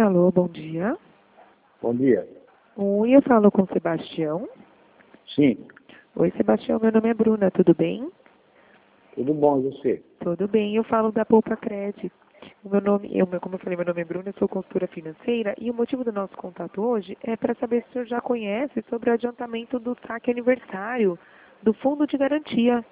Alô, bom dia. Bom dia. Oi, eu falo com o Sebastião. Sim, Oi, Sebastião, meu nome é Bruna, tudo bem? tudo bom e você? Tudo bem, eu falo da Poupa Cred. O meu nome, como eu falei, meu nome é Bruna, eu sou consultora financeira e o motivo do nosso contato hoje é para saber se o senhor já conhece sobre o adiantamento do saque aniversário do Fundo de Garantia.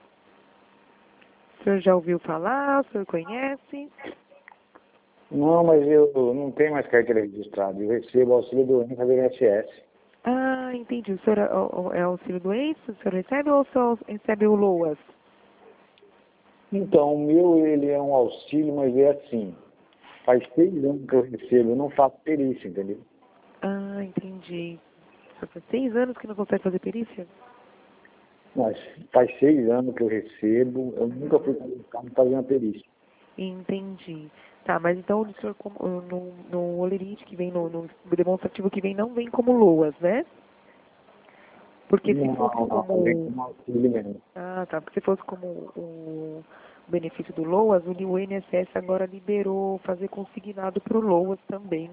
O senhor já ouviu falar? O senhor conhece? Não, mas eu não tenho mais carteira registrada. Eu recebo auxílio doença do INSS. Ah, entendi. O senhor é auxílio doença? O senhor recebe ou o senhor recebe o LOAS? Então, o meu, ele é um auxílio, mas é assim. Faz 6 anos que eu recebo, eu não faço perícia, entendeu? Ah, entendi. Faz 6 anos que não consegue fazer perícia? Mas faz 6 anos que eu recebo, eu nunca fui colocado fazer uma perícia. Entendi. Tá, mas então o senhor no olerite que vem, no demonstrativo que vem, não vem como LOAS, né? Porque se Não, fosse não, vem como... como auxílio mesmo. Ah, tá. Porque se fosse como o benefício do LOAS, o INSS agora liberou fazer consignado para o LOAS também.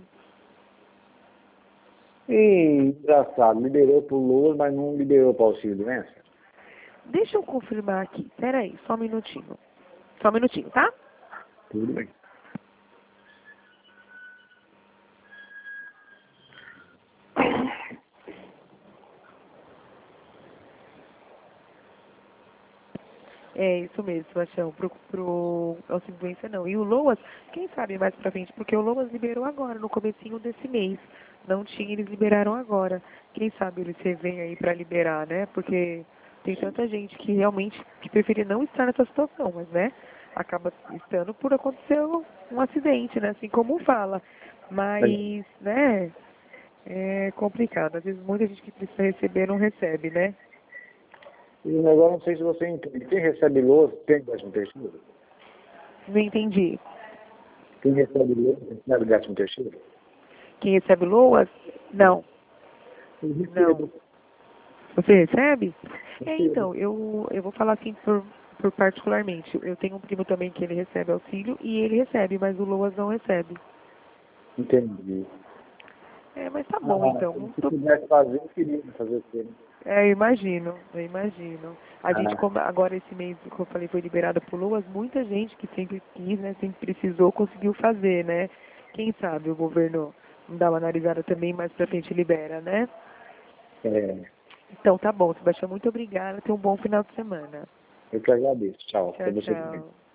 E, engraçado, liberou pro LOAS, mas não liberou para auxílio doença? Deixa eu confirmar aqui. Pera aí, só um minutinho. Só um minutinho, tá? Tudo bem. É isso mesmo, Sebastião, pro auxílio doença não. E o LOAS, quem sabe mais pra frente, porque o LOAS liberou agora, no comecinho desse mês. Não tinha, eles liberaram agora. Quem sabe eles revêm aí pra liberar, né? Porque tem tanta gente que realmente que preferia não estar nessa situação, mas né, acaba estando por acontecer um acidente, né? Assim como fala. Mas, né, é complicado. Às vezes muita gente que precisa receber não recebe, né? E o negócio, não sei se você entende. Quem recebe LOAS tem 13º? Não entendi. Quem recebe LOAS recebe 13º? Quem recebe LOAS? Não. Eu Não. recebo. Você recebe? É, Recebo. então, eu vou falar assim por particularmente. Eu tenho um primo também que ele recebe auxílio e ele recebe, mas o LOAS não recebe. Entendi. É, mas tá bom Ah, então. se eu pudesse fazer, eu queria fazer o quê? Eu imagino, eu imagino. A gente, Ah, agora esse mês, como eu falei, foi liberada por LOAS, muita gente que sempre quis, né, sempre precisou, conseguiu fazer, né? Quem sabe o governo não dá uma analisada também, mais pra frente libera, né? é, Então tá bom, Sebastião, muito obrigada. Tenha um bom final de semana. eu que agradeço. Tchau. Para Tchau, você também. tchau.